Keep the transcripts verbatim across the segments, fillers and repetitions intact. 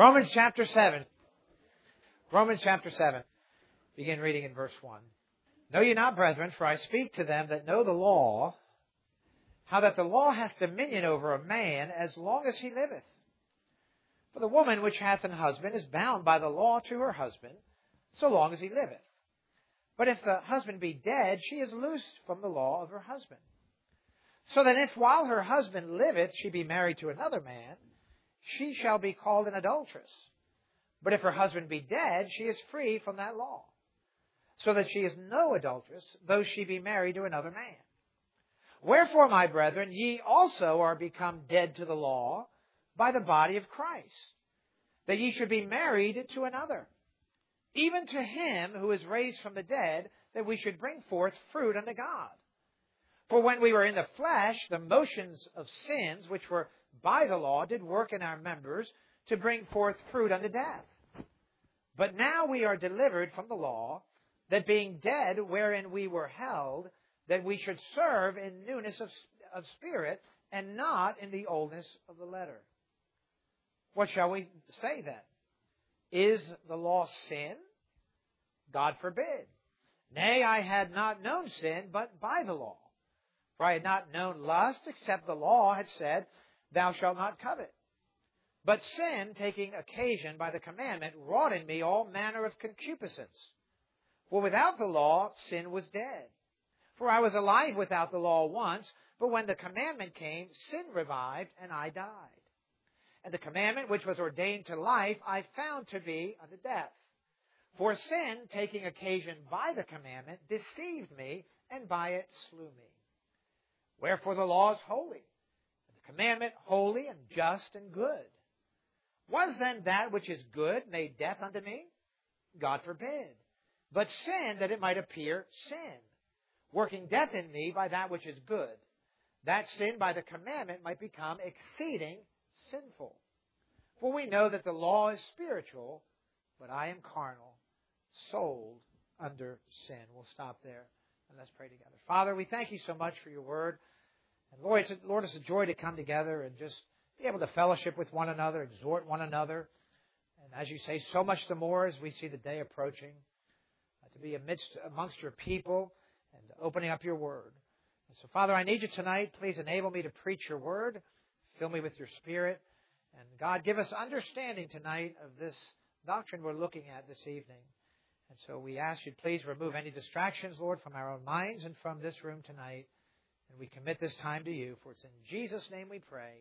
Romans chapter seven. Romans chapter seven. Begin reading in verse one. Know ye not, brethren, for I speak to them that know the law, how that the law hath dominion over a man as long as he liveth. For the woman which hath an husband is bound by the law to her husband, so long as he liveth. But if the husband be dead, she is loosed from the law of her husband. So that if while her husband liveth she be married to another man, she shall be called an adulteress. But if her husband be dead, she is free from that law. So that she is no adulteress, though she be married to another man. Wherefore, my brethren, ye also are become dead to the law by the body of Christ, that ye should be married to another, even to him who is raised from the dead, that we should bring forth fruit unto God. For when we were in the flesh, the motions of sins, which were by the law, did work in our members to bring forth fruit unto death. But now we are delivered from the law, that being dead wherein we were held, that we should serve in newness of, of spirit, and not in the oldness of the letter. What shall we say then? Is the law sin? God forbid. Nay, I had not known sin, but by the law. For I had not known lust, except the law had said, Thou shalt not covet. But sin, taking occasion by the commandment, wrought in me all manner of concupiscence. For without the law, sin was dead. For I was alive without the law once, but when the commandment came, sin revived, and I died. And the commandment which was ordained to life, I found to be unto death. For sin, taking occasion by the commandment, deceived me, and by it slew me. Wherefore the law is holy, and the commandment holy and just and good. Was then that which is good made death unto me? God forbid. But sin, that it might appear sin, working death in me by that which is good, that sin by the commandment might become exceeding sinful. For we know that the law is spiritual, but I am carnal, sold under sin. We'll stop there and let's pray together. Father, we thank you so much for your word. And Lord, it's a, Lord, it's a joy to come together and just be able to fellowship with one another, exhort one another. And as you say, so much the more as we see the day approaching, uh, to be amidst amongst your people and opening up your word. And so, Father, I need you tonight. Please enable me to preach your word. Fill me with your Spirit. And God, give us understanding tonight of this doctrine we're looking at this evening. And so we ask you, please remove any distractions, Lord, from our own minds and from this room tonight. And we commit this time to you, for it's in Jesus' name we pray.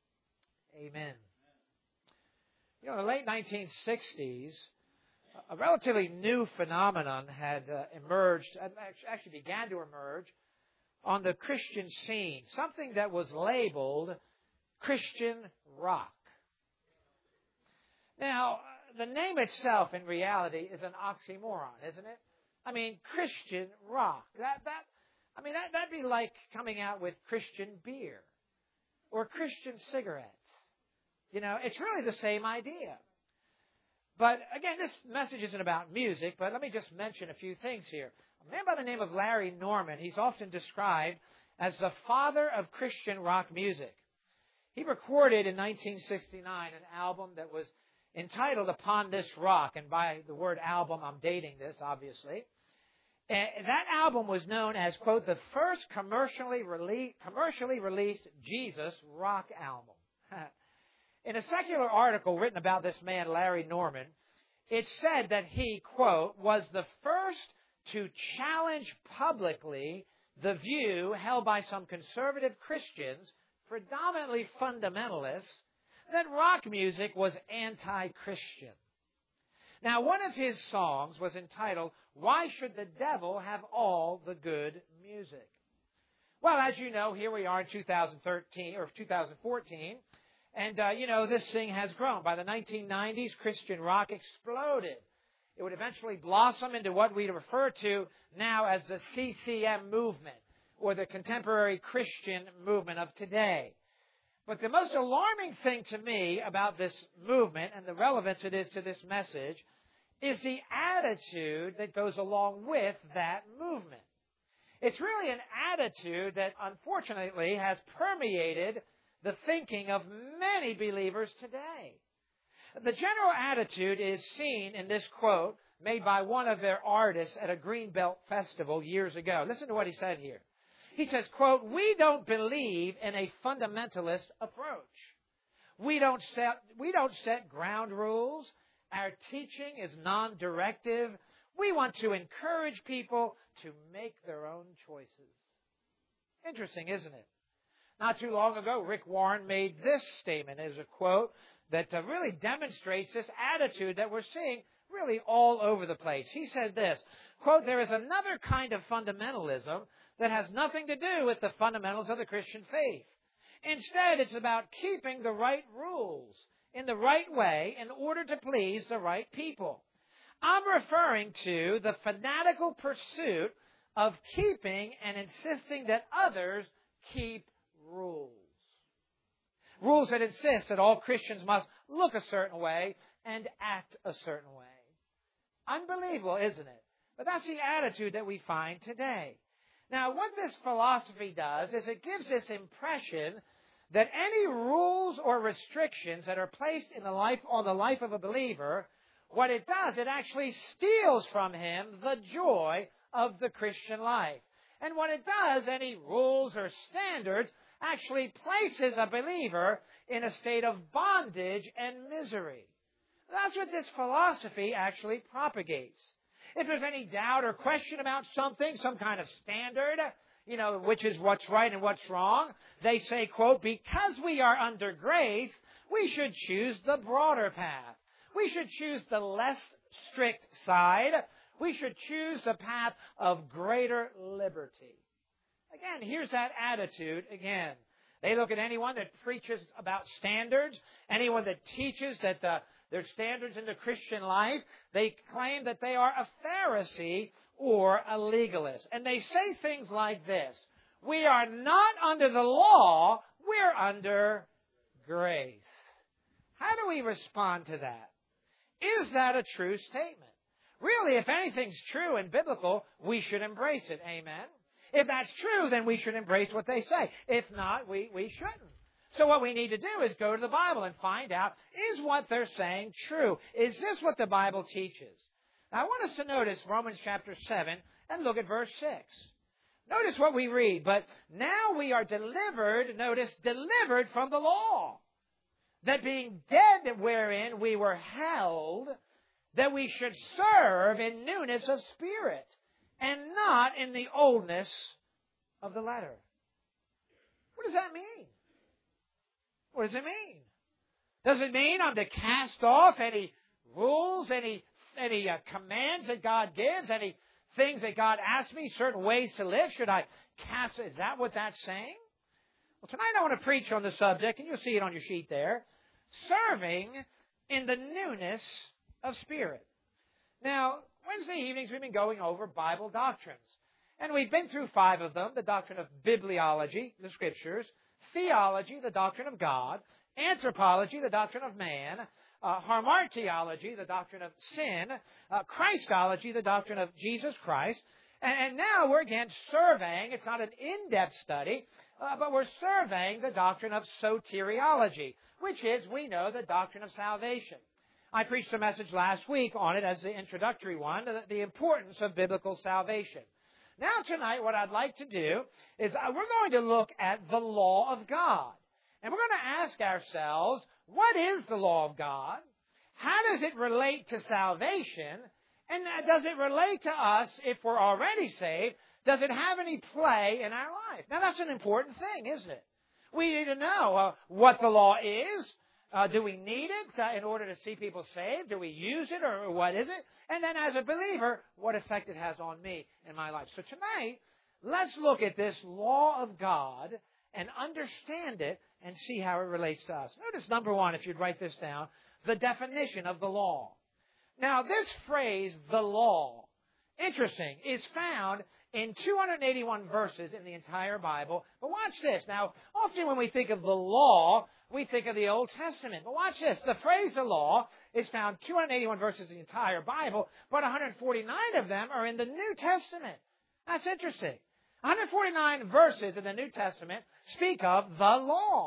Amen. You know, in the late nineteen sixties, a relatively new phenomenon had uh, emerged, actually began to emerge on the Christian scene, something that was labeled Christian rock. Now, the name itself in reality is an oxymoron, isn't it? I mean, Christian rock. That that I mean that that'd be like coming out with Christian beer or Christian cigarettes. You know, it's really the same idea. But again, this message isn't about music, but let me just mention a few things here. A man by the name of Larry Norman, he's often described as the father of Christian rock music. He recorded in nineteen sixty-nine an album that was entitled Upon This Rock, and by the word album, I'm dating this, obviously. And that album was known as, quote, the first commercially, rele- commercially released Jesus rock album. In a secular article written about this man, Larry Norman, it said that he, quote, was the first to challenge publicly the view held by some conservative Christians, predominantly fundamentalists, that rock music was anti-Christian. Now, one of his songs was entitled, Why Should the Devil Have All the Good Music? Well, as you know, here we are in two thousand thirteen or two thousand fourteen, and, uh, you know, this thing has grown. By the nineteen nineties, Christian rock exploded. It would eventually blossom into what we refer to now as the C C M movement, or the contemporary Christian movement of today. But the most alarming thing to me about this movement and the relevance it is to this message is the attitude that goes along with that movement. It's really an attitude that unfortunately has permeated the thinking of many believers today. The general attitude is seen in this quote made by one of their artists at a Greenbelt festival years ago. Listen to what he said here. He says, quote, "We don't believe in a fundamentalist approach. We don't set, we don't set ground rules. Our teaching is non-directive. We want to encourage people to make their own choices." Interesting, isn't it? Not too long ago, Rick Warren made this statement as a quote that uh, really demonstrates this attitude that we're seeing really all over the place. He said this, quote, "There is another kind of fundamentalism that has nothing to do with the fundamentals of the Christian faith. Instead, it's about keeping the right rules in the right way in order to please the right people. I'm referring to the fanatical pursuit of keeping and insisting that others keep rules. Rules that insist that all Christians must look a certain way and act a certain way." Unbelievable, isn't it? But that's the attitude that we find today. Now, what this philosophy does is it gives this impression that any rules or restrictions that are placed in the life on the life of a believer, what it does, it actually steals from him the joy of the Christian life. And what it does, any rules or standards actually places a believer in a state of bondage and misery. That's what this philosophy actually propagates. If there's any doubt or question about something, some kind of standard, you know, which is what's right and what's wrong, they say, quote, "Because we are under grace, we should choose the broader path. We should choose the less strict side. We should choose the path of greater liberty." Again, here's that attitude again. They look at anyone that preaches about standards, anyone that teaches that uh, there's standards in the Christian life. They claim that they are a Pharisee or a legalist. And they say things like this: "We are not under the law, we're under grace." How do we respond to that? Is that a true statement? Really, if anything's true and biblical, we should embrace it. Amen? If that's true, then we should embrace what they say. If not, we, we shouldn't. So what we need to do is go to the Bible and find out, is what they're saying true? Is this what the Bible teaches? Now, I want us to notice Romans chapter seven and look at verse six. Notice what we read. "But now we are delivered," notice, "delivered from the law, that being dead wherein we were held, that we should serve in newness of spirit, and not in the oldness of the letter." What does that mean? What does it mean? Does it mean I'm to cast off any rules, any any uh, commands that God gives, any things that God asks me, certain ways to live? Should I cast? Is that what that's saying? Well, tonight I want to preach on the subject, and you'll see it on your sheet there: serving in the newness of spirit. Now, Wednesday evenings we've been going over Bible doctrines. And we've been through five of them: the doctrine of bibliology, the Scriptures; theology, the doctrine of God; anthropology, the doctrine of man; uh, hamartiology, the doctrine of sin; uh, Christology, the doctrine of Jesus Christ. And, and now we're again surveying, it's not an in-depth study, uh, but we're surveying the doctrine of soteriology, which is, we know, the doctrine of salvation. I preached a message last week on it as the introductory one, the, the importance of biblical salvation. Now tonight what I'd like to do is uh, we're going to look at the law of God. And we're going to ask ourselves, what is the law of God? How does it relate to salvation? And uh, does it relate to us if we're already saved? Does it have any play in our life? Now that's an important thing, isn't it? We need to know uh, what the law is. Uh, do we need it uh, in order to see people saved? Do we use it, or what is it? And then as a believer, what effect it has on me in my life. So tonight, let's look at this law of God and understand it and see how it relates to us. Notice number one, if you'd write this down, the definition of the law. Now this phrase, the law, interesting, is found in two hundred eighty-one verses in the entire Bible. But watch this. Now, often when we think of the law, we think of the Old Testament. But watch this. The phrase the law is found two hundred eighty-one verses in the entire Bible, but one hundred forty-nine of them are in the New Testament. That's interesting. one hundred forty-nine verses in the New Testament speak of the law.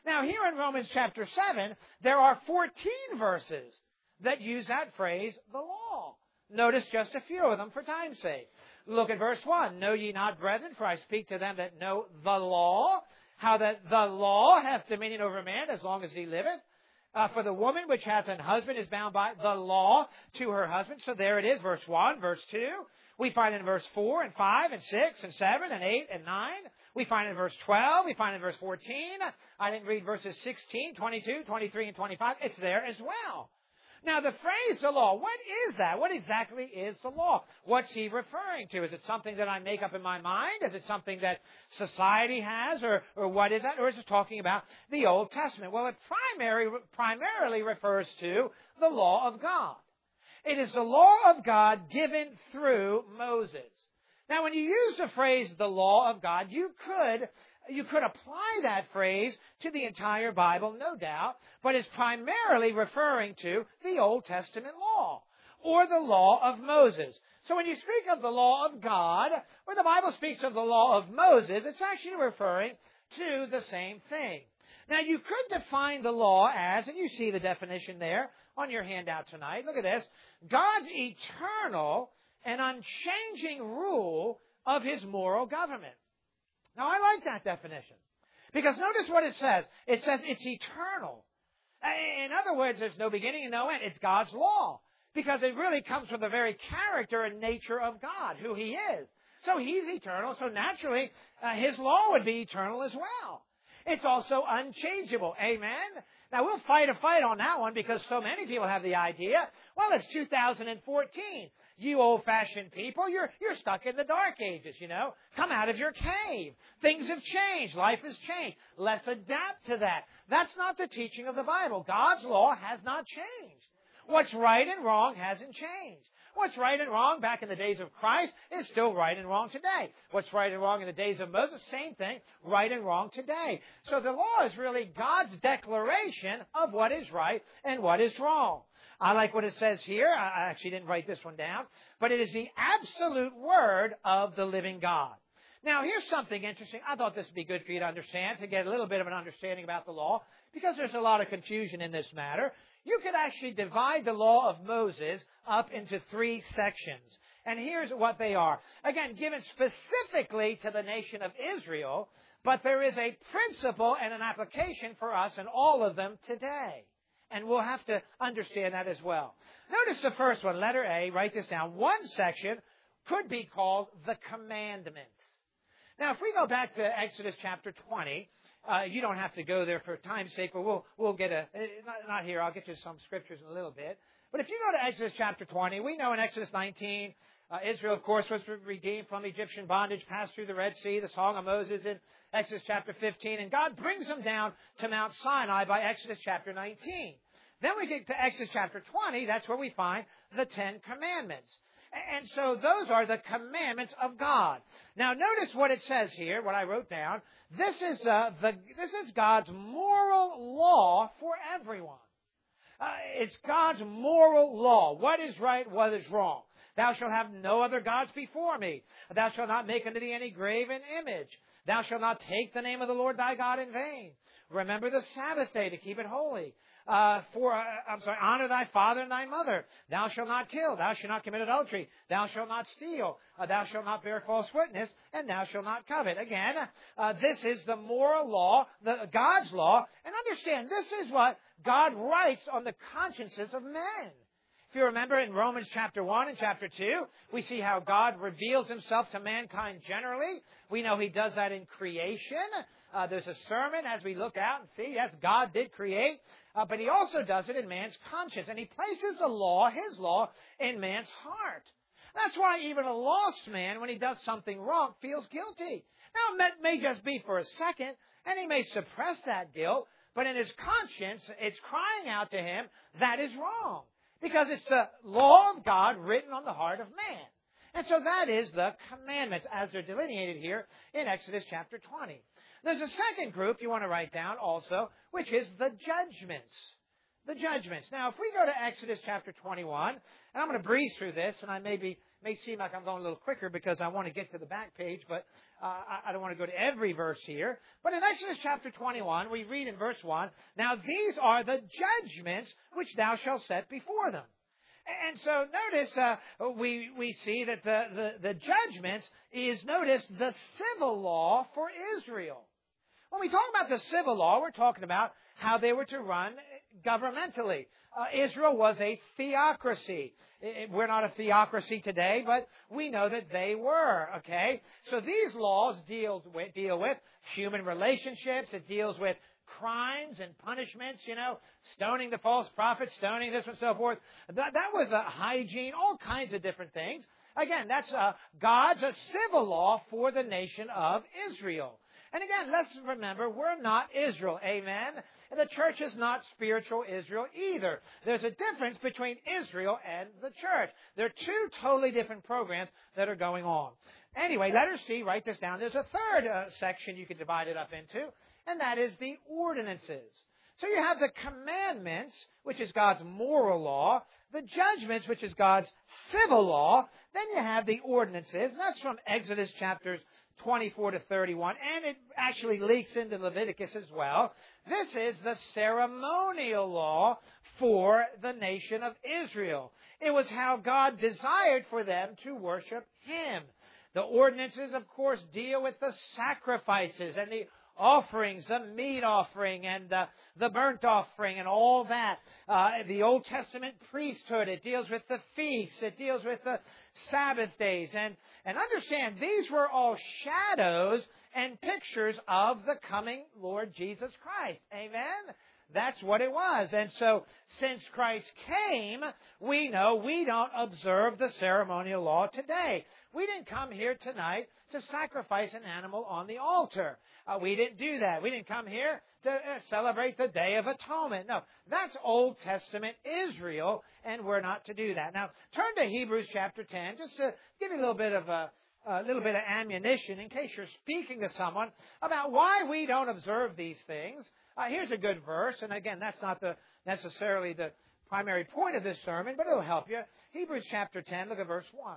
Now, here in Romans chapter seven, there are fourteen verses that use that phrase, the law. Notice just a few of them for time's sake. Look at verse one. Know ye not, brethren, for I speak to them that know the law, how that the law hath dominion over man as long as he liveth. Uh, for the woman which hath an husband is bound by the law to her husband. So there it is, verse one, verse two. We find it in verse four and five and six and seven and eight and nine. We find it in verse twelve. We find it in verse fourteen. I didn't read verses sixteen, twenty-two, twenty-three, and twenty-five. It's there as well. Now, the phrase the law, what is that? What exactly is the law? What's he referring to? Is it something that I make up in my mind? Is it something that society has? Or, or what is that? Or is it talking about the Old Testament? Well, it primary, primarily refers to the law of God. It is the law of God given through Moses. Now, when you use the phrase the law of God, you could You could apply that phrase to the entire Bible, no doubt, but it's primarily referring to the Old Testament law or the law of Moses. So when you speak of the law of God, or the Bible speaks of the law of Moses, it's actually referring to the same thing. Now, you could define the law as, and you see the definition there on your handout tonight, look at this, God's eternal and unchanging rule of His moral government. Now, I like that definition, because notice what it says. It says it's eternal. In other words, there's no beginning and no end. It's God's law, because it really comes from the very character and nature of God, who He is. So He's eternal, so naturally, uh, His law would be eternal as well. It's also unchangeable. Amen? Now, we'll fight a fight on that one, because so many people have the idea, well, it's two thousand fourteen. You old-fashioned people, you're, you're stuck in the dark ages, you know. Come out of your cave. Things have changed. Life has changed. Let's adapt to that. That's not the teaching of the Bible. God's law has not changed. What's right and wrong hasn't changed. What's right and wrong back in the days of Christ is still right and wrong today. What's right and wrong in the days of Moses, same thing, right and wrong today. So the law is really God's declaration of what is right and what is wrong. I like what it says here. I actually didn't write this one down. But it is the absolute word of the living God. Now, here's something interesting. I thought this would be good for you to understand, to get a little bit of an understanding about the law, because there's a lot of confusion in this matter. You could actually divide the law of Moses up into three sections. And here's what they are. Again, given specifically to the nation of Israel, but there is a principle and an application for us in all of them today. And we'll have to understand that as well. Notice the first one, letter A, write this down. One section could be called the commandments. Now, if we go back to Exodus chapter twenty, uh, you don't have to go there for time's sake, but we'll, we'll get a, not, not here, I'll get you some scriptures in a little bit. But if you go to Exodus chapter twenty, we know in Exodus nineteen, uh, Israel, of course, was redeemed from Egyptian bondage, passed through the Red Sea, the Song of Moses in Exodus chapter fifteen, and God brings them down to Mount Sinai by Exodus chapter nineteen. Then we get to Exodus chapter twenty, that's where we find the Ten Commandments. And so those are the commandments of God. Now notice what it says here, what I wrote down. This is uh, the this is God's moral law for everyone. Uh, it's God's moral law. What is right, what is wrong. Thou shalt have no other gods before me. Thou shalt not make unto thee any graven image. Thou shalt not take the name of the Lord thy God in vain. Remember the Sabbath day to keep it holy. Uh, for, uh, I'm sorry, honor thy father and thy mother. Thou shalt not kill. Thou shalt not commit adultery. Thou shalt not steal. Uh, thou shalt not bear false witness. And thou shalt not covet. Again, uh, this is the moral law, the God's law. And understand, this is what God writes on the consciences of men. If you remember in Romans chapter one and chapter two, we see how God reveals Himself to mankind generally. We know He does that in creation. Uh, there's a sermon as we look out and see, yes, God did create, uh, but He also does it in man's conscience. And He places the law, His law, in man's heart. That's why even a lost man, when he does something wrong, feels guilty. Now, it may just be for a second, and he may suppress that guilt, but in his conscience, it's crying out to him, that is wrong. Because it's the law of God written on the heart of man. And so that is the commandments as they're delineated here in Exodus chapter twenty. There's a second group you want to write down also, which is the judgments. The judgments. Now, if we go to Exodus chapter twenty-one, and I'm going to breeze through this, and I may be may seem like I'm going a little quicker because I want to get to the back page, but uh, I, I don't want to go to every verse here. But in Exodus chapter twenty-one, we read in verse one, "Now these are the judgments which thou shalt set before them." And so notice uh, we we see that the, the, the judgments is, notice, the civil law for Israel. When we talk about the civil law, we're talking about how they were to run governmentally. Uh, Israel was a theocracy. It, we're not a theocracy today, but we know that they were, okay? So these laws deal with, deal with human relationships. It deals with crimes and punishments, you know, stoning the false prophets, stoning this and so forth. That, that was a hygiene, all kinds of different things. Again, that's uh, God's a civil law for the nation of Israel. And again, let's remember, we're not Israel. Amen? And the church is not spiritual Israel either. There's a difference between Israel and the church. They're two totally different programs that are going on. Anyway, letter C, write this down. There's a third uh, section you could divide it up into, and that is the ordinances. So you have the commandments, which is God's moral law, the judgments, which is God's civil law. Then you have the ordinances, and that's from Exodus chapters twenty-four to thirty-one, and it actually leaks into Leviticus as well. This is the ceremonial law for the nation of Israel. It was how God desired for them to worship Him. The ordinances, of course, deal with the sacrifices and the offerings, the meat offering and the, the burnt offering and all that. Uh, the Old Testament priesthood, it deals with the feasts, it deals with the Sabbath days. And, and understand, these were all shadows and pictures of the coming Lord Jesus Christ. Amen? That's what it was. And so, since Christ came, we know we don't observe the ceremonial law today. We didn't come here tonight to sacrifice an animal on the altar. Uh, we didn't do that. We didn't come here to uh, celebrate the Day of Atonement. No, that's Old Testament Israel, and we're not to do that. Now, turn to Hebrews chapter ten, just to give you a little bit of a, a little bit of ammunition in case you're speaking to someone about why we don't observe these things. Uh, here's a good verse, and again, that's not the necessarily the primary point of this sermon, but it'll help you. Hebrews chapter ten, look at verse one.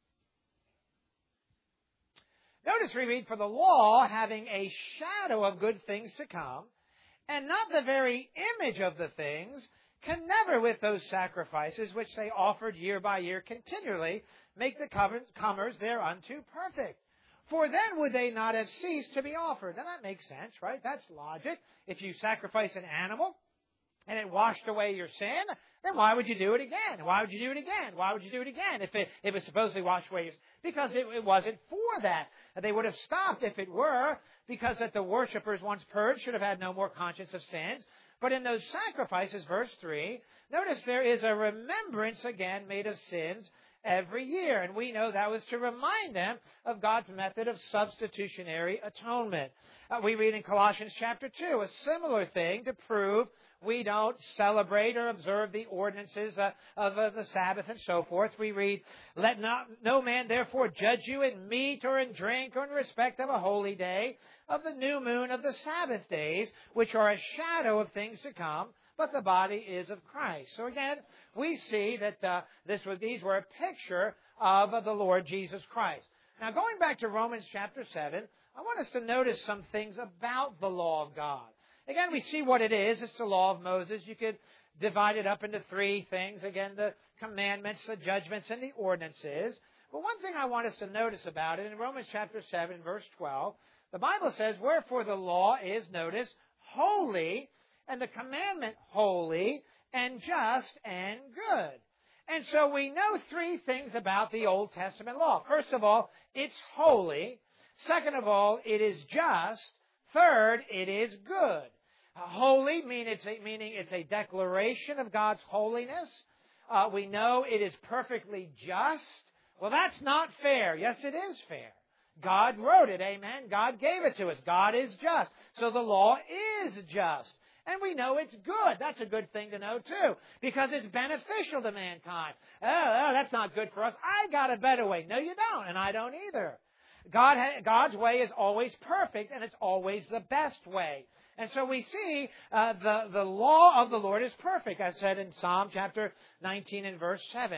Notice we read, "For the law, having a shadow of good things to come, and not the very image of the things, can never with those sacrifices which they offered year by year continually make the comers thereunto perfect. For then would they not have ceased to be offered." Now that makes sense, right? That's logic. If you sacrifice an animal and it washed away your sin, then why would you do it again? Why would you do it again? Why would you do it again if it, if it was supposedly washed away your sin? Because it, it wasn't for that. They would have stopped if it were, because that the worshippers, once purged, should have had no more conscience of sins. But in those sacrifices, verse three, notice there is a remembrance again made of sins every year. And we know that was to remind them of God's method of substitutionary atonement. Uh, we read in Colossians chapter two a similar thing to prove we don't celebrate or observe the ordinances uh, of uh, the Sabbath and so forth. We read, "Let not no man therefore judge you in meat or in drink or in respect of a holy day, of the new moon, of the Sabbath days, which are a shadow of things to come, but the body is of Christ." So again, we see that uh, this was, these were a picture of uh, the Lord Jesus Christ. Now going back to Romans chapter seven, I want us to notice some things about the law of God. Again, we see what it is. It's the law of Moses. You could divide it up into three things. Again, the commandments, the judgments, and the ordinances. But one thing I want us to notice about it, in Romans chapter seven, verse twelve, the Bible says, "Wherefore the law is," notice, "holy, and the commandment holy, and just, and good." And so we know three things about the Old Testament law. First of all, it's holy. Second of all, it is just. Third, it is good. Uh, holy, mean it's a, meaning it's a declaration of God's holiness. Uh, we know it is perfectly just. Well, that's not fair. Yes, it is fair. God wrote it, amen. God gave it to us. God is just. So the law is just. And we know it's good. That's a good thing to know, too, because it's beneficial to mankind. Oh, oh, that's not good for us. I got a better way. No, you don't, and I don't either. God, God's way is always perfect, and it's always the best way. And so we see uh, the, the law of the Lord is perfect, as said in Psalm chapter nineteen and verse seven.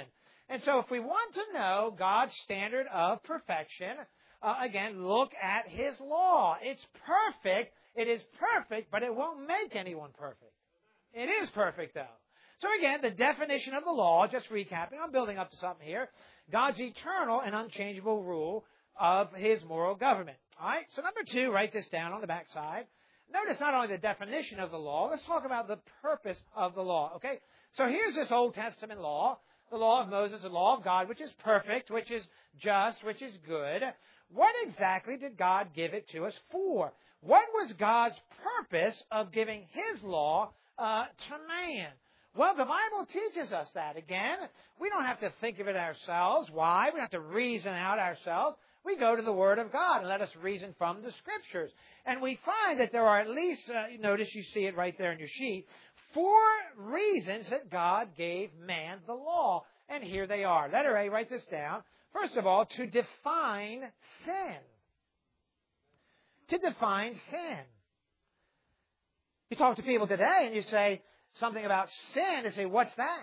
And so if we want to know God's standard of perfection, uh, again, look at His law. It's perfect. It is perfect, but it won't make anyone perfect. It is perfect, though. So again, the definition of the law, just recapping, I'm building up to something here. God's eternal and unchangeable rule of His moral government. All right, so number two, write this down on the back side. Notice not only the definition of the law, let's talk about the purpose of the law, okay? So here's this Old Testament law, the law of Moses, the law of God, which is perfect, which is just, which is good. What exactly did God give it to us for? What was God's purpose of giving His law uh, to man? Well, the Bible teaches us that. Again, we don't have to think of it ourselves. Why? We don't have to reason out ourselves. We go to the Word of God and let us reason from the Scriptures. And we find that there are at least, uh, notice you see it right there in your sheet, four reasons that God gave man the law. And here they are. Letter A, write this down. First of all, to define sin. To define sin. You talk to people today and you say something about sin, they say, what's that?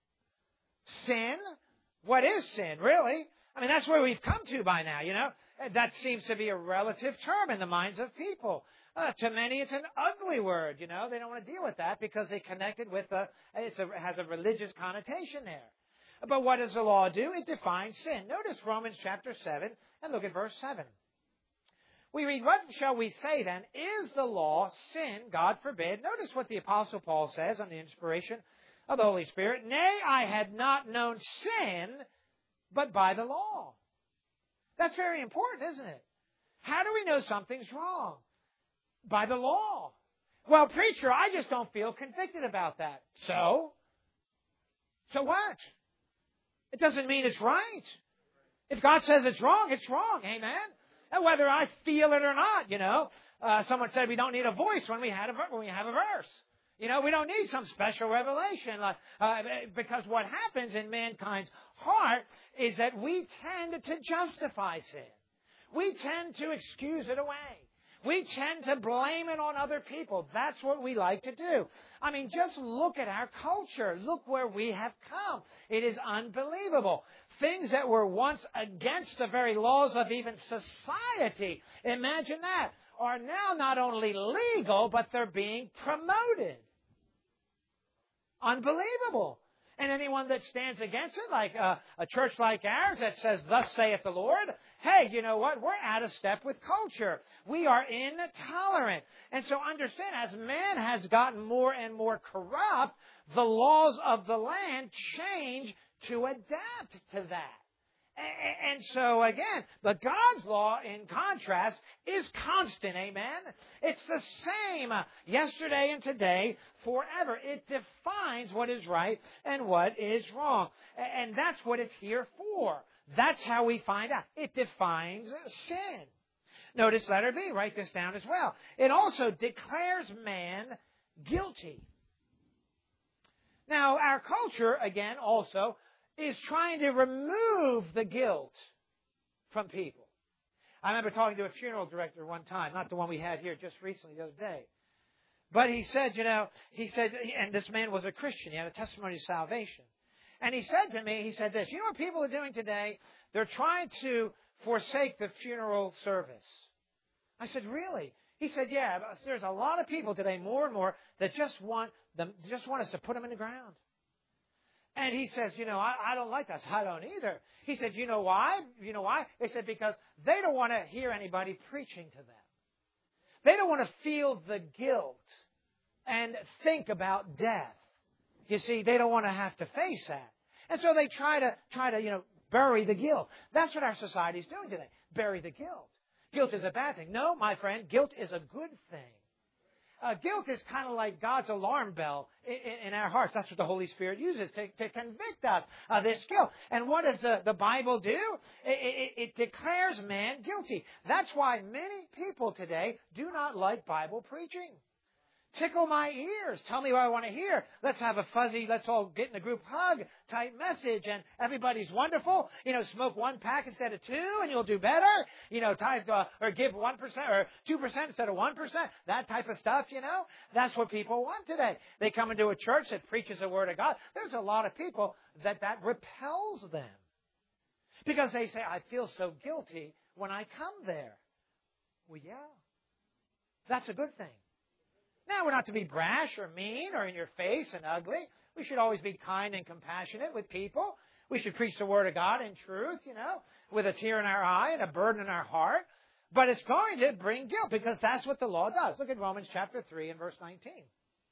Sin? What is sin, really? I mean, that's where we've come to by now, you know. That seems to be a relative term in the minds of people. Uh, to many, it's an ugly word, you know. They don't want to deal with that because they connect it with a, it's a, it has a religious connotation there. But what does the law do? It defines sin. Notice Romans chapter seven and look at verse seven. We read, what shall we say then? Is the law sin? God forbid. Notice what the Apostle Paul says on the inspiration of the Holy Spirit. Nay, I had not known sin but by the law. That's very important, isn't it? How do we know something's wrong? By the law. Well, preacher, I just don't feel convicted about that. So? So what? It doesn't mean it's right. If God says it's wrong, it's wrong. Amen? And whether I feel it or not, you know. Uh, someone said we don't need a voice when we, had a, when we have a verse. You know, we don't need some special revelation. Uh, uh, because what happens in mankind's heart is that we tend to justify sin. We tend to excuse it away. We tend to blame it on other people. That's what we like to do. I mean, just look at our culture. Look where we have come. It is unbelievable. Things that were once against the very laws of even society, imagine that, are now not only legal, but they're being promoted. Unbelievable. And anyone that stands against it, like a, a church like ours that says, thus saith the Lord, hey, you know what? We're out of step with culture. We are intolerant. And so understand, as man has gotten more and more corrupt, the laws of the land change to adapt to that. And so, again, the God's law, in contrast, is constant, amen? It's the same yesterday and today, forever. It defines what is right and what is wrong. And that's what it's here for. That's how we find out. It defines sin. Notice letter B. Write this down as well. It also declares man guilty. Now, our culture, again, also, is trying to remove the guilt from people. I remember talking to a funeral director one time, not the one we had here just recently the other day. But he said, you know, he said, and this man was a Christian. He had a testimony of salvation. And he said to me, he said this, you know what people are doing today? They're trying to forsake the funeral service. I said, really? He said, yeah, there's a lot of people today, more and more, that just want them, just want us to put them in the ground. And he says, you know, I, I don't like that. I don't either. He said, you know why? You know why? They said, because they don't want to hear anybody preaching to them. They don't want to feel the guilt and think about death. You see, they don't want to have to face that. And so they try to, try to, you know, bury the guilt. That's what our society is doing today. Bury the guilt. Guilt is a bad thing. No, my friend, guilt is a good thing. Uh, guilt is kind of like God's alarm bell in, in our hearts. That's what the Holy Spirit uses to, to convict us of this guilt. And what does the, the Bible do? It, it, it declares man guilty. That's why many people today do not like Bible preaching. Tickle my ears. Tell me what I want to hear. Let's have a fuzzy, let's all get in a group hug type message, and everybody's wonderful. You know, smoke one pack instead of two, and you'll do better. You know, tithe, uh, or give one percent or two percent instead of one percent. That type of stuff, you know. That's what people want today. They come into a church that preaches the Word of God. There's a lot of people that that repels them. Because they say, I feel so guilty when I come there. Well, yeah. That's a good thing. Now, we're not to be brash or mean or in your face and ugly. We should always be kind and compassionate with people. We should preach the Word of God in truth, you know, with a tear in our eye and a burden in our heart. But it's going to bring guilt because that's what the law does. Look at Romans chapter three and verse nineteen.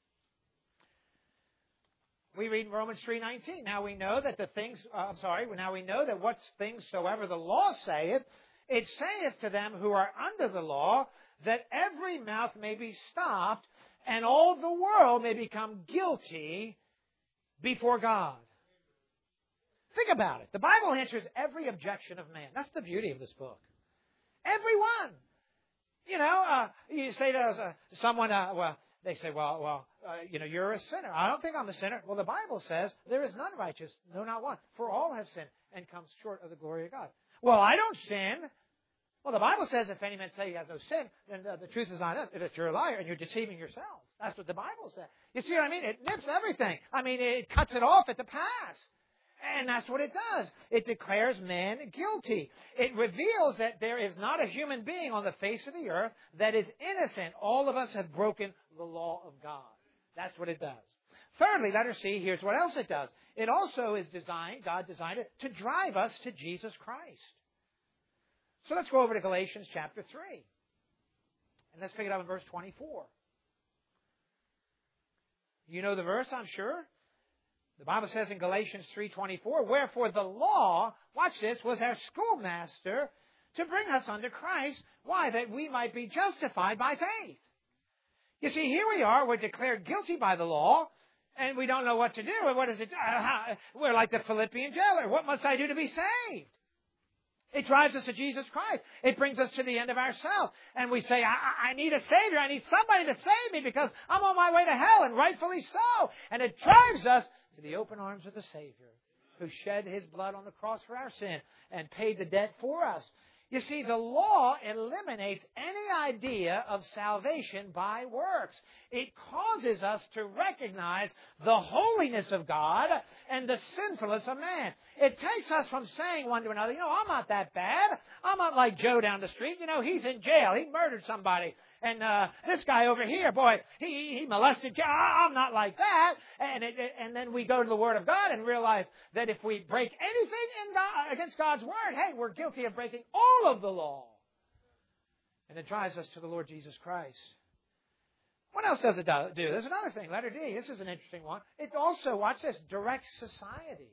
We read in Romans three nineteen. Now we know that the things, uh, I'm sorry, now we know that what things soever the law saith, it saith to them who are under the law, that every mouth may be stopped, and all the world may become guilty before God. Think about it. The Bible answers every objection of man. That's the beauty of this book. Everyone. You know, uh, you say to uh, someone, uh, well, they say, well, well, uh, you know, you're a sinner. I don't think I'm a sinner. Well, the Bible says there is none righteous, no, not one. For all have sinned and come short of the glory of God. Well, I don't sin. Well, the Bible says if any man say he has no sin, then the, the truth is not in it. That you're a liar and you're deceiving yourself. That's what the Bible says. You see what I mean? It nips everything. I mean, it cuts it off at the pass. And that's what it does. It declares man guilty. It reveals that there is not a human being on the face of the earth that is innocent. All of us have broken the law of God. That's what it does. Thirdly, letter C, here's what else it does. It also is designed, God designed it, to drive us to Jesus Christ. So let's go over to Galatians chapter three. And let's pick it up in verse twenty-four. You know the verse, I'm sure. The Bible says in Galatians three twenty-four, wherefore the law, watch this, was our schoolmaster to bring us unto Christ. Why? That we might be justified by faith. You see, here we are, we're declared guilty by the law, and we don't know what to do. And what does it do? We're like the Philippian jailer. What must I do to be saved? It drives us to Jesus Christ. It brings us to the end of ourselves. And we say, I, I need a Savior. I need somebody to save me because I'm on my way to hell, and rightfully so. And it drives us to the open arms of the Savior who shed His blood on the cross for our sin and paid the debt for us. You see, the law eliminates any idea of salvation by works. It causes us to recognize the holiness of God and the sinfulness of man. It takes us from saying one to another, you know, I'm not that bad. I'm not like Joe down the street. You know, he's in jail. He murdered somebody. And uh, this guy over here, boy, he, he molested. I'm not like that. And it, and then we go to the Word of God and realize that if we break anything in God, against God's Word, hey, we're guilty of breaking all of the law. And it drives us to the Lord Jesus Christ. What else does it do? There's another thing, letter D. This is an interesting one. It also, watch this, directs society.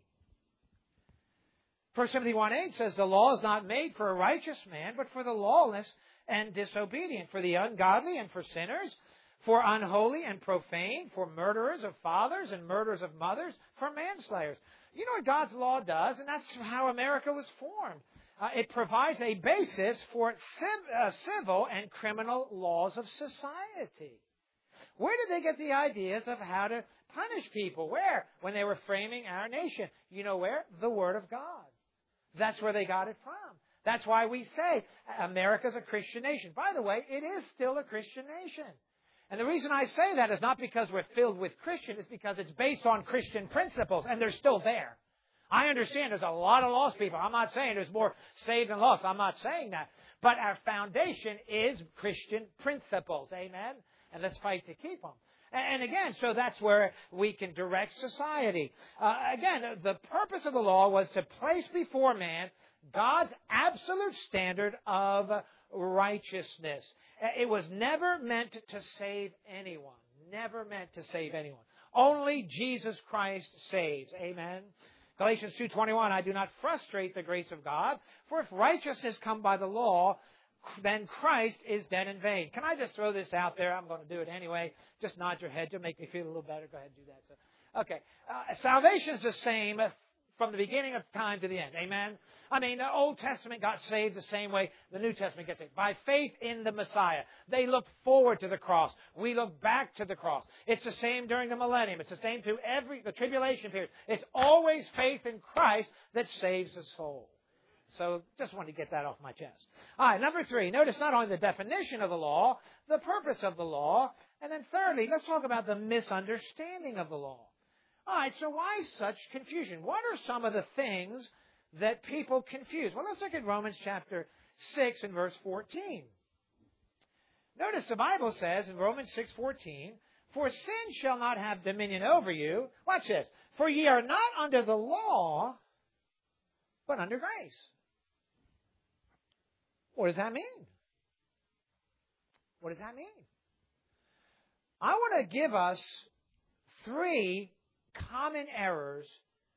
First Timothy one eight says, the law is not made for a righteous man, but for the lawless and disobedient, for the ungodly and for sinners, for unholy and profane, for murderers of fathers and murderers of mothers, for manslayers. You know what God's law does, and that's how America was formed. Uh, it provides a basis for civ- uh, civil and criminal laws of society. Where did they get the ideas of how to punish people? Where? When they were framing our nation. You know where? The Word of God. That's where they got it from. That's why we say America's a Christian nation. By the way, it is still a Christian nation. And the reason I say that is not because we're filled with Christian, it's because it's based on Christian principles, and they're still there. I understand there's a lot of lost people. I'm not saying there's more saved than lost. I'm not saying that. But our foundation is Christian principles. Amen? And let's fight to keep them. And again, so that's where we can direct society. Uh, again, the purpose of the law was to place before man God's absolute standard of righteousness. It was never meant to save anyone. Never meant to save anyone. Only Jesus Christ saves. Amen. Galatians two twenty-one, I do not frustrate the grace of God, for if righteousness come by the law, then Christ is dead in vain. Can I just throw this out there? I'm going to do it anyway. Just nod your head to make me feel a little better. Go ahead and do that. So, okay. Uh, salvation is the same from the beginning of time to the end. Amen? I mean, the Old Testament got saved the same way the New Testament gets saved. By faith in the Messiah. They look forward to the cross. We look back to the cross. It's the same during the millennium. It's the same through every, the tribulation period. It's always faith in Christ that saves the soul. So just wanted to get that off my chest. All right, number three. Notice not only the definition of the law, the purpose of the law, and then thirdly, let's talk about the misunderstanding of the law. All right, so why such confusion? What are some of the things that people confuse? Well, let's look at Romans chapter six and verse fourteen. Notice the Bible says in Romans six fourteen, "For sin shall not have dominion over you." Watch this. "For ye are not under the law, but under grace." What does that mean? What does that mean? I want to give us three common errors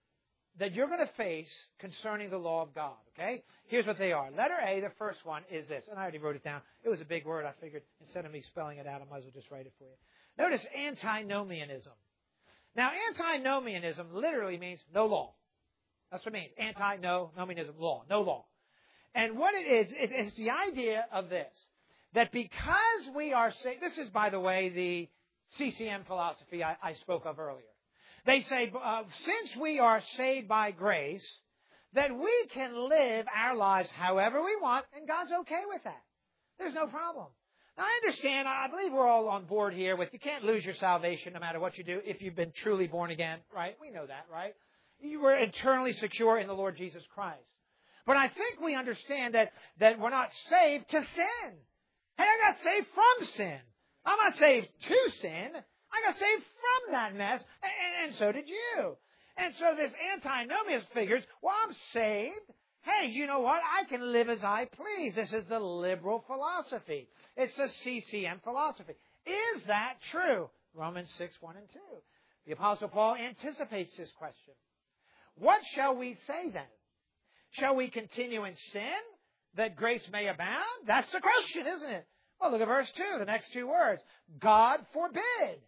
that you're going to face concerning the law of God, okay? Here's what they are. Letter A, the first one, is this. And I already wrote it down. It was a big word. I figured instead of me spelling it out, I might as well just write it for you. Notice antinomianism. Now, antinomianism literally means no law. That's what it means. Anti-no-nomianism, law. No law. And what it is, it is the idea of this. That because we are saved, this is, by the way, the C C M philosophy I, I spoke of earlier. They say, uh, since we are saved by grace, that we can live our lives however we want, and God's okay with that. There's no problem. Now, I understand, I believe we're all on board here with you can't lose your salvation no matter what you do if you've been truly born again, right? We know that, right? You were eternally secure in the Lord Jesus Christ. But I think we understand that, that we're not saved to sin. Hey, I got saved from sin. I'm not saved to sin. I got saved from that mess, and, and so did you. And so this antinomianist figures, well, I'm saved. Hey, you know what? I can live as I please. This is the liberal philosophy. It's the C C M philosophy. Is that true? Romans six, one and two. The Apostle Paul anticipates this question. What shall we say then? Shall we continue in sin that grace may abound? That's the question, isn't it? Well, look at verse two, the next two words. God forbid.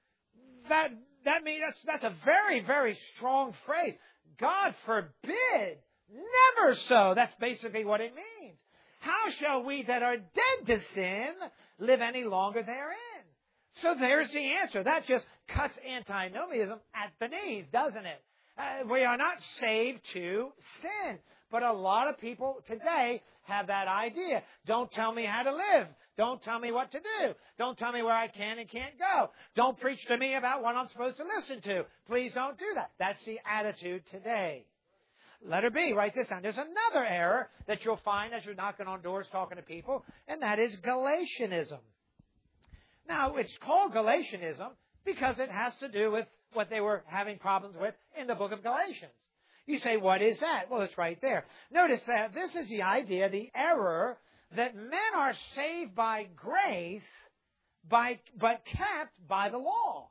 That, that means that's, that's a very, very strong phrase. God forbid. Never so. That's basically what it means. How shall we that are dead to sin live any longer therein? So there's the answer. That just cuts antinomianism at the knees, doesn't it? Uh, we are not saved to sin. But a lot of people today have that idea. Don't tell me how to live. Don't tell me what to do. Don't tell me where I can and can't go. Don't preach to me about what I'm supposed to listen to. Please don't do that. That's the attitude today. Letter B, write this down. There's another error that you'll find as you're knocking on doors talking to people, and that is Galatianism. Now, it's called Galatianism because it has to do with what they were having problems with in the book of Galatians. You say, what is that? Well, it's right there. Notice that this is the idea, the error, that men are saved by grace, by, but kept by the law.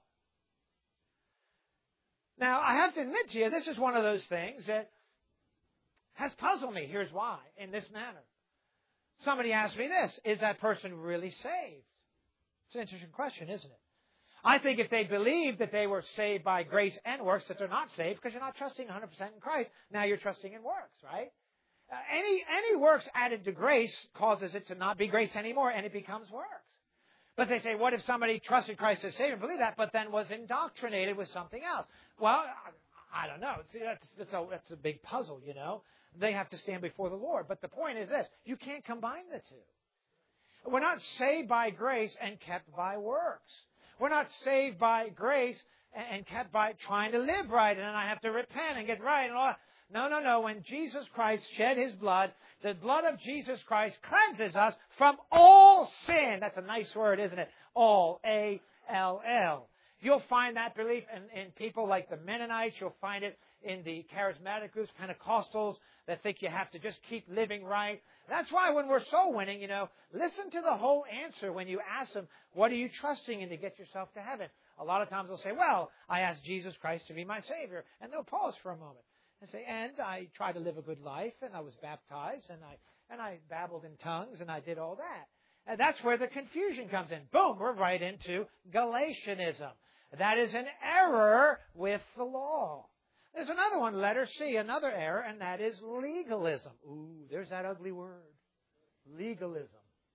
Now, I have to admit to you, this is one of those things that has puzzled me. Here's why, in this manner. Somebody asked me this, is that person really saved? It's an interesting question, isn't it? I think if they believed that they were saved by grace and works, that they're not saved because you're not trusting one hundred percent in Christ. Now you're trusting in works, right? Uh, any, any works added to grace causes it to not be grace anymore, and it becomes works. But they say, what if somebody trusted Christ as Savior and believed that, but then was indoctrinated with something else? Well, I, I don't know. See, that's, that's, a, that's a big puzzle, you know. They have to stand before the Lord. But the point is this, you can't combine the two. We're not saved by grace and kept by works. We're not saved by grace and kept by trying to live right, and then I have to repent and get right. And all. No, no, no. When Jesus Christ shed His blood, the blood of Jesus Christ cleanses us from all sin. That's a nice word, isn't it? All, A L L. You'll find that belief in, in people like the Mennonites. You'll find it in the charismatic groups, Pentecostals, that think you have to just keep living right. That's why when we're soul winning, you know, listen to the whole answer when you ask them, what are you trusting in to get yourself to heaven? A lot of times they'll say, well, I asked Jesus Christ to be my Savior. And they'll pause for a moment and say, and I tried to live a good life, and I was baptized, and I and I babbled in tongues, and I did all that. And that's where the confusion comes in. Boom, we're right into Galatianism. That is an error with the law. There's another one, letter C, another error, and that is legalism. Ooh, there's that ugly word. Legalism.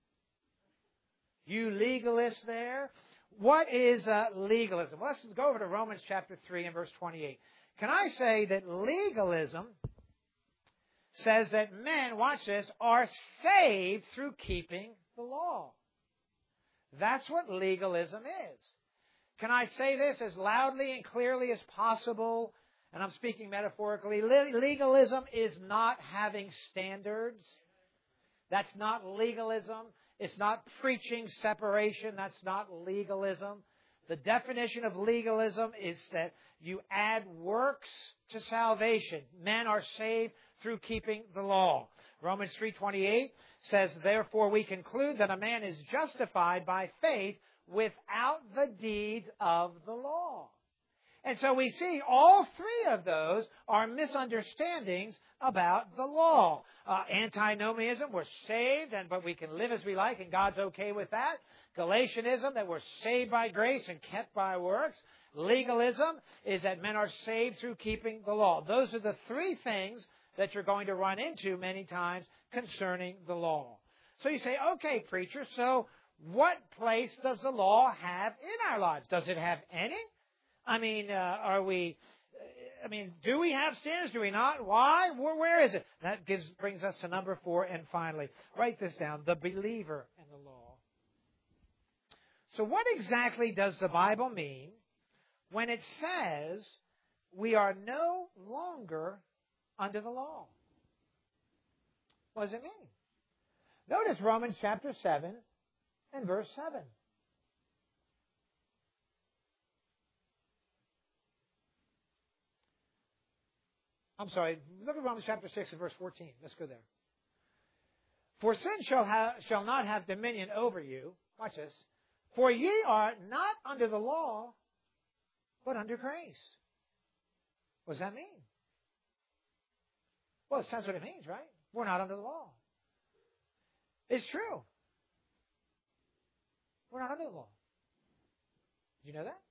You legalists there? What is uh, legalism? Well, let's go over to Romans chapter three and verse twenty-eight. Can I say that legalism says that men, watch this, are saved through keeping the law? That's what legalism is. Can I say this as loudly and clearly as possible? And I'm speaking metaphorically. Legalism is not having standards. That's not legalism. It's not preaching separation. That's not legalism. The definition of legalism is that you add works to salvation. Men are saved through keeping the law. Romans three twenty-eight says, therefore we conclude that a man is justified by faith without the deeds of the law. And so we see all three of those are misunderstandings about the law. Uh, antinomianism, we're saved, and but we can live as we like, and God's okay with that. Galatianism, that we're saved by grace and kept by works. Legalism is that men are saved through keeping the law. Those are the three things that you're going to run into many times concerning the law. So you say, okay, preacher, so what place does the law have in our lives? Does it have any? I mean, uh, are we... I mean, do we have standards? Do we not? Why? Where, where is it? That gives brings us to number four, and finally, write this down, the believer in the law. So what exactly does the Bible mean when it says we are no longer under the law? What does it mean? Notice Romans chapter seven and verse seven. I'm sorry, look at Romans chapter six and verse fourteen. Let's go there. For sin shall, have, shall not have dominion over you. Watch this. For ye are not under the law, but under grace. What does that mean? Well, that's what it means, right? We're not under the law. It's true. We're not under the law. Did you know that?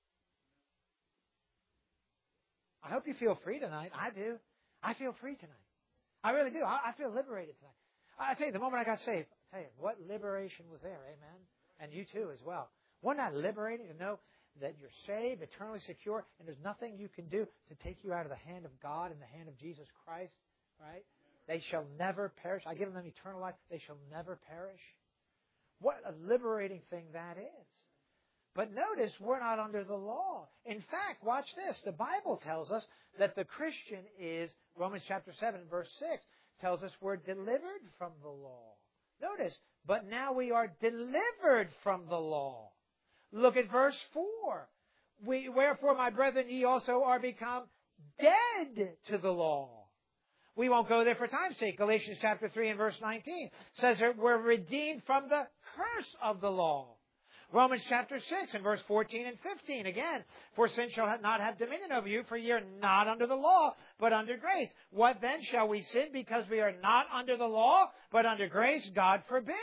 I hope you feel free tonight. I do. I feel free tonight. I really do. I, I feel liberated tonight. I tell you, the moment I got saved, I tell you, what liberation was there, amen? And you too as well. Wasn't that liberating to know that you're saved, eternally secure, and there's nothing you can do to take you out of the hand of God and the hand of Jesus Christ, right? They shall never perish. I give them eternal life. They shall never perish. What a liberating thing that is. But notice, we're not under the law. In fact, watch this. The Bible tells us that the Christian is, Romans chapter seven, verse six, tells us we're delivered from the law. Notice, but now we are delivered from the law. Look at verse four. We, wherefore, my brethren, ye also are become dead to the law. We won't go there for time's sake. Galatians chapter three and verse nineteen says that we're redeemed from the curse of the law. Romans chapter six and verse fourteen and fifteen, again, for sin shall not have dominion over you, for ye are not under the law, but under grace. What then? Shall we sin because we are not under the law, but under grace? God forbid.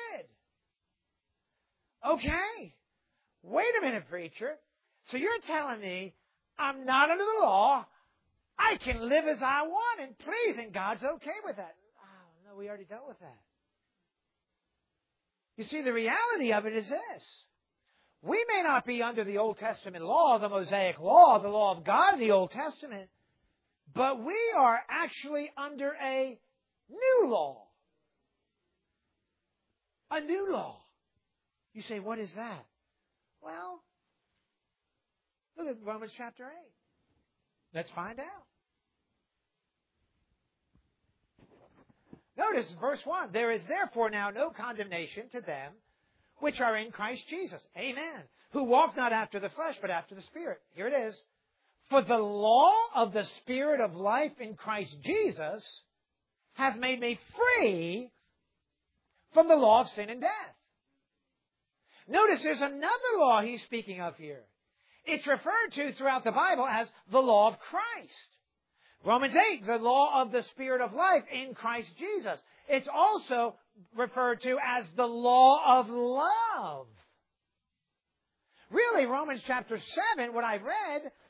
Okay. Wait a minute, preacher. So you're telling me I'm not under the law, I can live as I want and please, and God's okay with that. Oh, no, we already dealt with that. You see, the reality of it is this. We may not be under the Old Testament law, the Mosaic law, the law of God in the Old Testament, but we are actually under a new law. A new law. You say, what is that? Well, look at Romans chapter eight. Let's find out. Notice verse one. There is therefore now no condemnation to them which are in Christ Jesus. Amen. Who walk not after the flesh, but after the Spirit. Here it is. For the law of the Spirit of life in Christ Jesus hath made me free from the law of sin and death. Notice there's another law he's speaking of here. It's referred to throughout the Bible as the law of Christ. Romans eight, the law of the Spirit of life in Christ Jesus. It's also referred to as the law of love. Really, Romans chapter seven, what I read,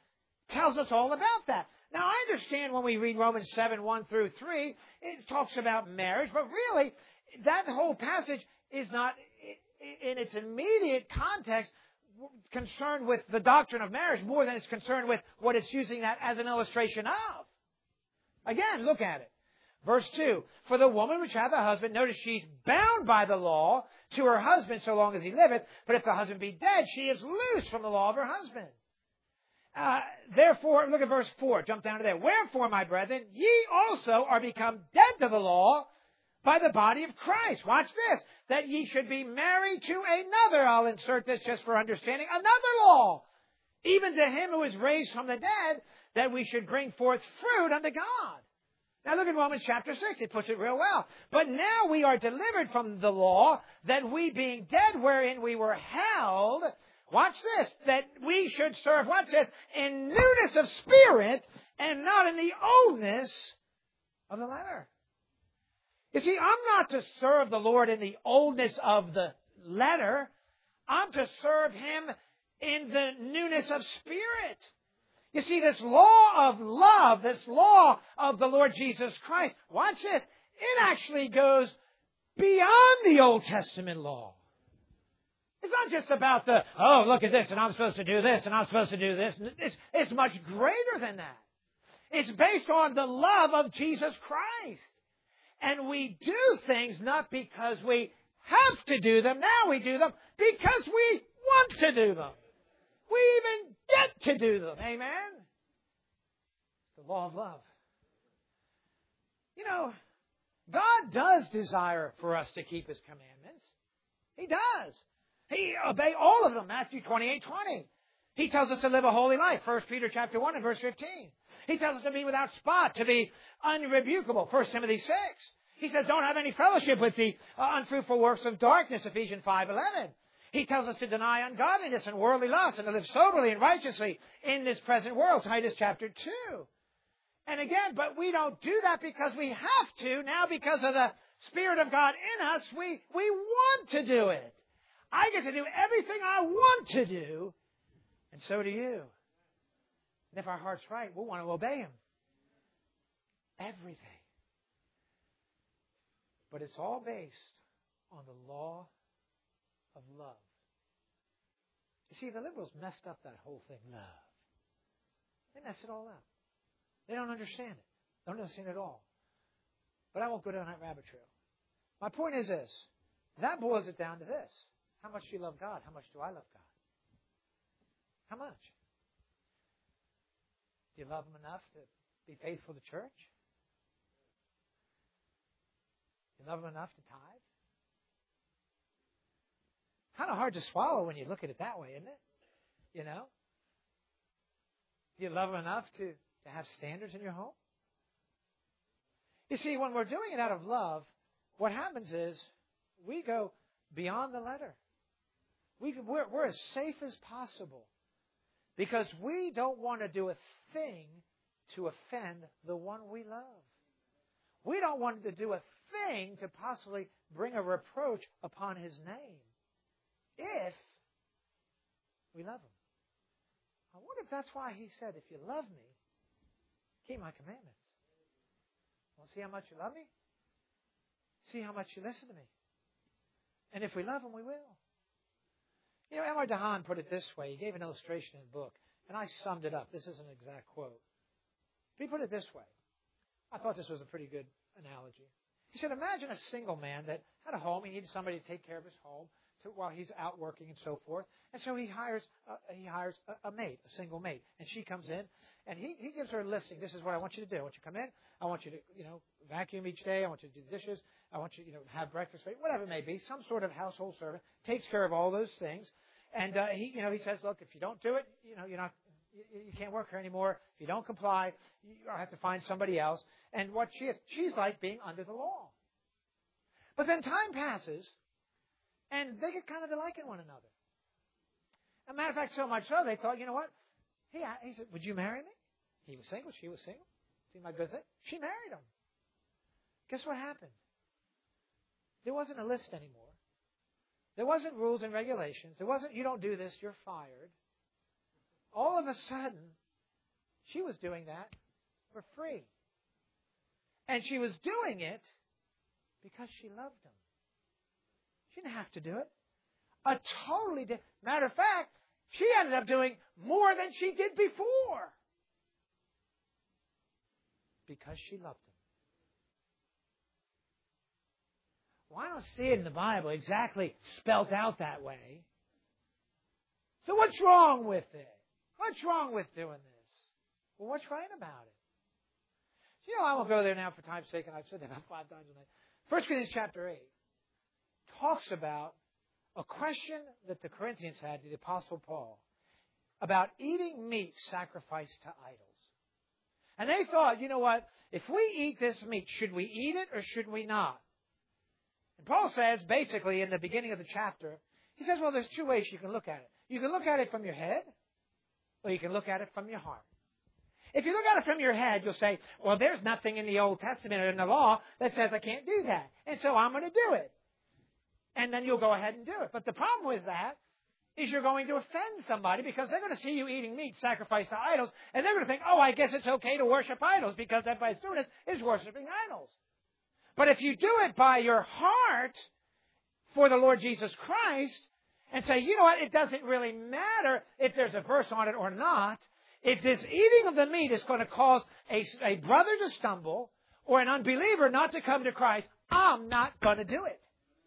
tells us all about that. Now, I understand when we read Romans seven, one through three, it talks about marriage, but really, that whole passage is not, in its immediate context, concerned with the doctrine of marriage more than it's concerned with what it's using that as an illustration of. Again, look at it. Verse two, for the woman which hath a husband, notice she's bound by the law to her husband so long as he liveth, but if the husband be dead, she is loose from the law of her husband. Uh, therefore, look at verse four, jump down to there. Wherefore, my brethren, ye also are become dead to the law by the body of Christ. Watch this. That ye should be married to another, I'll insert this just for understanding, another law. Even to him who is raised from the dead, that we should bring forth fruit unto God. Now look at Romans chapter six. It puts it real well. But now we are delivered from the law, that we being dead wherein we were held, watch this, that we should serve, watch this, in newness of spirit and not in the oldness of the letter. You see, I'm not to serve the Lord in the oldness of the letter. I'm to serve Him in the newness of spirit. You see, this law of love, this law of the Lord Jesus Christ, watch this, it actually goes beyond the Old Testament law. It's not just about the, oh, look at this, and I'm supposed to do this, and I'm supposed to do this. It's, it's much greater than that. It's based on the love of Jesus Christ. And we do things not because we have to do them. Now we do them because we want to do them. We even get to do them. Amen? It's the law of love. You know, God does desire for us to keep His commandments. He does. He obey all of them. Matthew twenty-eight twenty. He tells us to live a holy life. First Peter chapter one and verse fifteen. He tells us to be without spot, to be unrebukable. First Timothy six. He says don't have any fellowship with the uh, unfruitful works of darkness. Ephesians five eleven. He tells us to deny ungodliness and worldly lust and to live soberly and righteously in this present world. Titus chapter two. And again, but we don't do that because we have to. Now because of the Spirit of God in us, we, we want to do it. I get to do everything I want to do, and so do you. And if our heart's right, we'll want to obey Him. Everything. But it's all based on the law of love. You see, the liberals messed up that whole thing, love. They messed it all up. They don't understand it. They don't understand it at all. But I won't go down that rabbit trail. My point is this. That boils it down to this. How much do you love God? How much do I love God? How much? Do you love Him enough to be faithful to church? Do you love Him enough to tithe? Kind of hard to swallow when you look at it that way, isn't it? You know? Do you love Him enough to, to have standards in your home? You see, when we're doing it out of love, what happens is we go beyond the letter. We, we're, we're as safe as possible because we don't want to do a thing to offend the one we love. We don't want to do a thing to possibly bring a reproach upon His name if we love Him. I wonder if that's why He said, if you love me, keep my commandments. Well, see how much you love me? See how much you listen to me. And if we love Him, we will. You know, Elmer DeHaan put it this way. He gave an illustration in the book, and I summed it up. This is an exact quote. But he put it this way. I thought this was a pretty good analogy. He said, imagine a single man that had a home. He needed somebody to take care of his home to, while he's out working and so forth. And so he hires uh, he hires a, a maid, a single maid. And she comes in, and he, he gives her a listing. This is what I want you to do. I want you to come in. I want you to, you know, vacuum each day. I want you to do the dishes. I want you, you know, have breakfast, whatever it may be. Some sort of household servant takes care of all those things. And uh, he, you know, he says, look, if you don't do it, you know, you're not, you, you can't work here anymore. If you don't comply, you have to find somebody else. And what she is, she's like being under the law. But then time passes, and they get kind of liking one another. As a matter of fact, so much so, they thought, you know what? He, he said, would you marry me? He was single. She was single. Seemed like a good thing. She married him. Guess what happened? There wasn't a list anymore. There wasn't rules and regulations. There wasn't, you don't do this, you're fired. All of a sudden, She was doing that for free. And she was doing it because she loved him. She didn't have to do it. A totally different... Matter of fact, she ended up doing more than she did before. Because she loved him. Well, I don't see it in the Bible exactly spelled out that way. So what's wrong with it? What's wrong with doing this? Well, what's right about it? You know, I won't go there now for time's sake, and I've said that about five times tonight. First Corinthians chapter eight talks about a question that the Corinthians had to the Apostle Paul about eating meat sacrificed to idols. And they thought, you know what, if we eat this meat, should we eat it or should we not? And Paul says, basically, in the beginning of the chapter, he says, well, there's two ways you can look at it. You can look at it from your head, or you can look at it from your heart. If you look at it from your head, you'll say, well, there's nothing in the Old Testament or in the law that says I can't do that. And so I'm going to do it. And then you'll go ahead and do it. But the problem with that is you're going to offend somebody because they're going to see you eating meat sacrificed to idols, and they're going to think, oh, I guess it's okay to worship idols because everybody's doing this is worshiping idols. But if you do it by your heart for the Lord Jesus Christ and say, you know what, it doesn't really matter if there's a verse on it or not, if this eating of the meat is going to cause a, a brother to stumble or an unbeliever not to come to Christ, I'm not going to do it.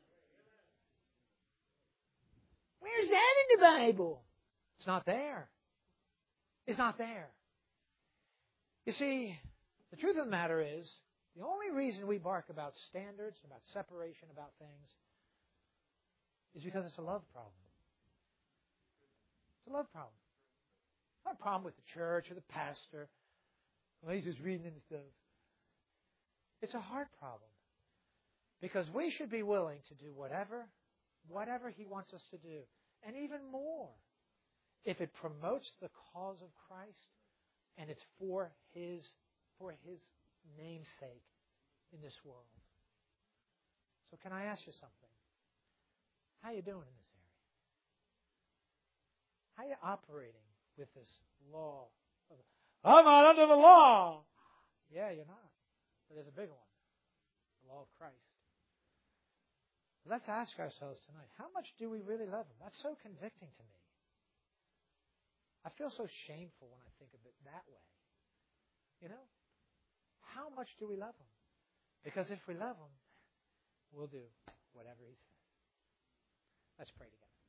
Where's that in the Bible? It's not there. It's not there. You see, the truth of the matter is, the only reason we bark about standards, about separation, about things, is because it's a love problem. It's a love problem. It's not a problem with the church or the pastor. Well, he's just reading and stuff. It's a heart problem. Because we should be willing to do whatever, whatever he wants us to do. And even more, if it promotes the cause of Christ and it's for his, for his namesake in this world. So can I ask you something? How are you doing in this area? How are you operating with this law? Of, I'm not under the law. Yeah, you're not. But there's a bigger one. The law of Christ. Let's ask ourselves tonight, how much do we really love him? That's so convicting to me. I feel so shameful when I think of it that way. You know? How much do we love him? Because if we love him, we'll do whatever he says. Let's pray together.